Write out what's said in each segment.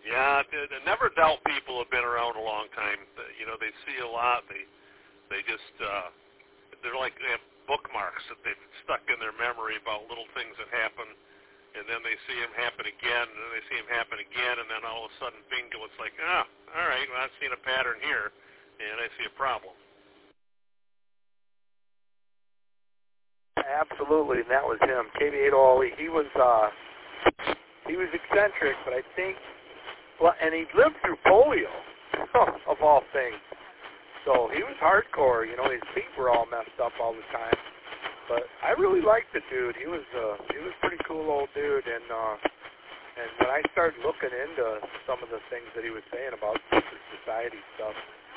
Yeah, the never doubt people have been around a long time. You know, they see a lot. They just they're like they have bookmarks that they've stuck in their memory about little things that happen, and then they see them happen again, and then they see them happen again, and then all of a sudden, bingo! It's like, all right, well, I've seen a pattern here, and I see a problem. Absolutely, and that was him, KB808. He was eccentric, but I think, well, and he lived through polio, of all things. So he was hardcore. You know, his feet were all messed up all the time. But I really liked the dude. He was a pretty cool old dude, and when I started looking into some of the things that he was saying about secret society stuff,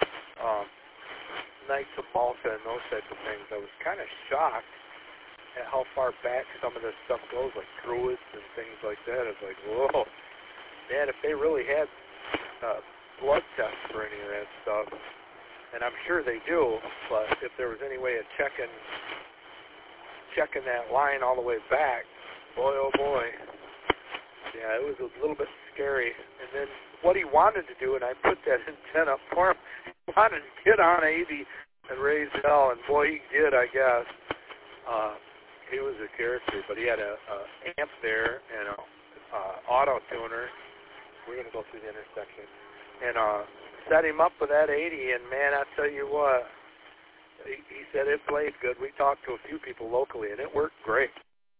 Knights of Malta and those types of things, I was kind of shocked at how far back some of this stuff goes, like Druids and things like that. It's like, whoa, man, if they really had blood tests for any of that stuff, and I'm sure they do, but if there was any way of checking that line all the way back, boy, oh boy, yeah, it was a little bit scary. And then what he wanted to do, and I put that intent up for him, he wanted to get on 80 and raise hell, and boy, he did, I guess. He was a character, but he had a amp there and a auto tuner. We're going to go through the intersection. And set him up with that 80, and man, I tell you what, he said it played good. We talked to a few people locally, and it worked great.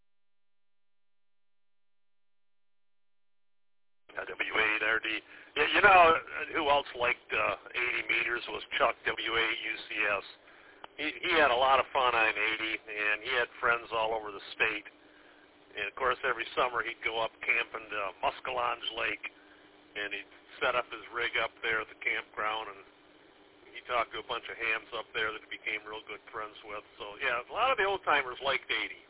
W8RD. Yeah, you know who else liked 80 meters was Chuck, WA-UCS. He had a lot of fun on 80, and he had friends all over the state. And, of course, every summer he'd go up camping to Muskellonge Lake, and he'd set up his rig up there at the campground, and he talked to a bunch of hams up there that he became real good friends with. So, yeah, a lot of the old-timers liked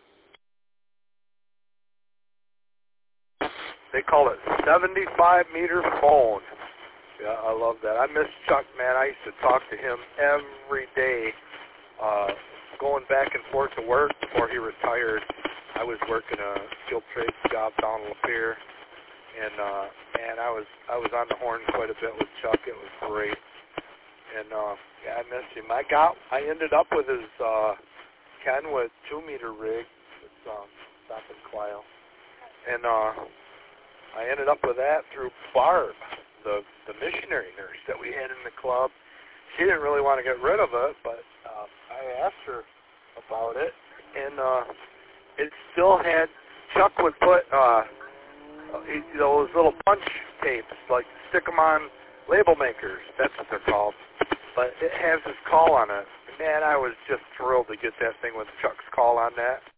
80. They call it 75-meter phone. Yeah, I love that. I miss Chuck, man. I used to talk to him every day. Going back and forth to work before he retired. I was working a skilled trades job down in Lapeer, and I was on the horn quite a bit with Chuck. It was great, and yeah, I missed him. I ended up with his Kenwood 2-meter rig. It's Stop and Clio, and I ended up with that through Barb, the missionary nurse that we had in the club. She didn't really want to get rid of it, but I asked her about it, and it still had, Chuck would put those little punch tapes, like stick them on label makers, that's what they're called, but it has his call on it. Man, I was just thrilled to get that thing with Chuck's call on that.